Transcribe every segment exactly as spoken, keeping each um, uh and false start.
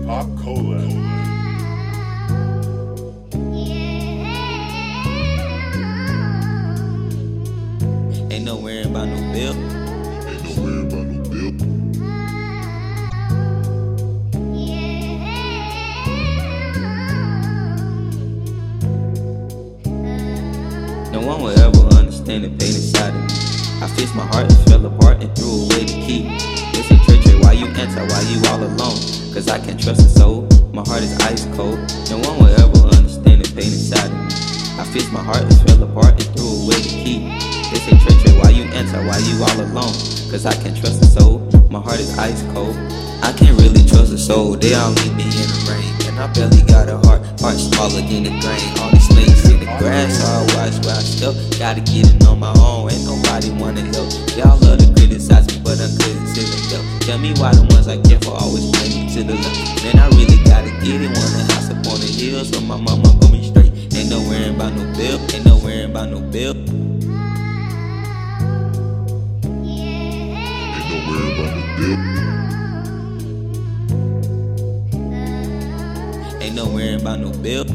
Hip-Hop Collab. Ain't no worrying about no bill. Ain't no worrying about no bill. No one will ever understand the pain inside of me. I fixed my heart and fell apart and threw away the key. It's a treachery, why you enter, why you all alone? Cause I can't trust a soul, my heart is ice cold. No one will ever understand the pain inside of me. I fixed my heart and fell apart and threw away the key. It's a treachery, why you enter, why you all alone? Cause I can't trust a soul, my heart is ice cold. I can't really trust a soul, they all leave me in the rain. And I barely got a heart, heart smaller than the grain. All these snakes in the grass, so I watch where I step. Gotta get it on my own, ain't nobody wanna help. Y'all love to criticize me, but I couldn't sit and help. Tell me why the ones I care for always play me to the left. Man, I really gotta get it, want a house up on the hill, so my mama put me straight. Ain't no worrying about no bill, ain't no worrying about no bill. Ain't no worrying about no bill. Ain't no worrying about no bill.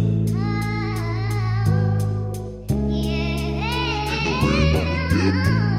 Ain't no worrying about no bill.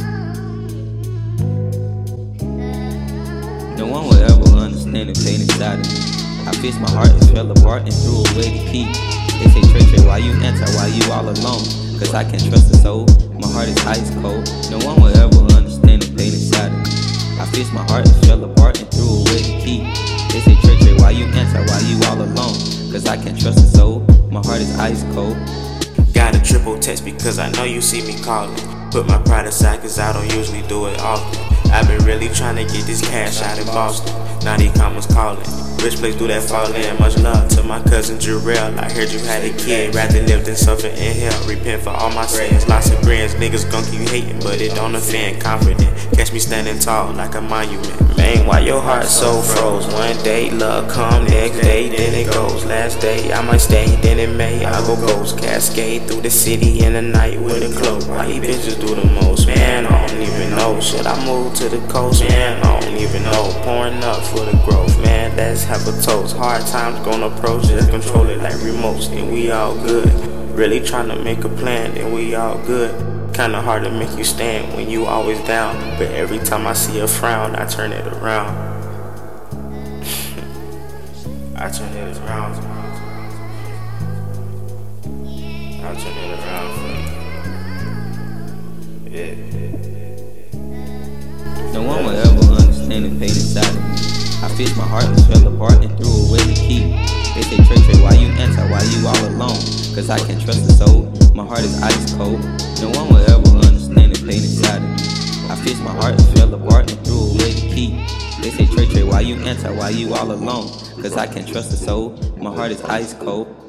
No one will ever understand the pain inside of me. I fixed my heart and fell apart and threw away the key. They say treachery, why you enter, why you all alone? Cause I can't trust a soul, my heart is ice cold. No one will ever understand the pain inside of me. I fixed my heart and fell apart and threw away the key. They say treachery, why you enter, why you all alone? Cause I can't trust a soul, my heart is ice cold. Got a triple text because I know you see me calling. Put my pride aside cause I don't usually do it often. I've been really trying to get this cash out in Boston. Now these commas calling. Rich place do that fall in. Much love to my cousin Jarrell. I heard you had a kid, rather live than suffer in hell. Repent for all my sins. Lots of grins, niggas gon' keep hating, but it don't offend. Confident, catch me standing tall like a monument. Man, why your heart so froze? One day love come, next day then it goes. Last day I might stay, then it may I go ghost. Cascade through the city in the night with a cloak. Why you bitches do the most? Man, I don't even know. Should I move to the coast? Man, I don't even know. Pouring up for the growth, man, let's have a toast. Hard times gonna approach, just control it like remotes, and we all good. Really trying to make a plan, and we all good. Kinda hard to make you stand when you always down, but every time I see a frown, I turn it around. I turn it around. I turn it around for you. Yeah. No one will ever understand the pain inside of me. I fixed my heart and fell apart and threw away the key. They say treachery, why you enter, why you all alone? Cause I can't trust a soul, my heart is ice cold. No one will ever understand the pain inside of me. I fixed my heart and fell apart and threw away the key. They say treachery, why you enter, why you all alone? Cause I can't trust a soul, my heart is ice cold.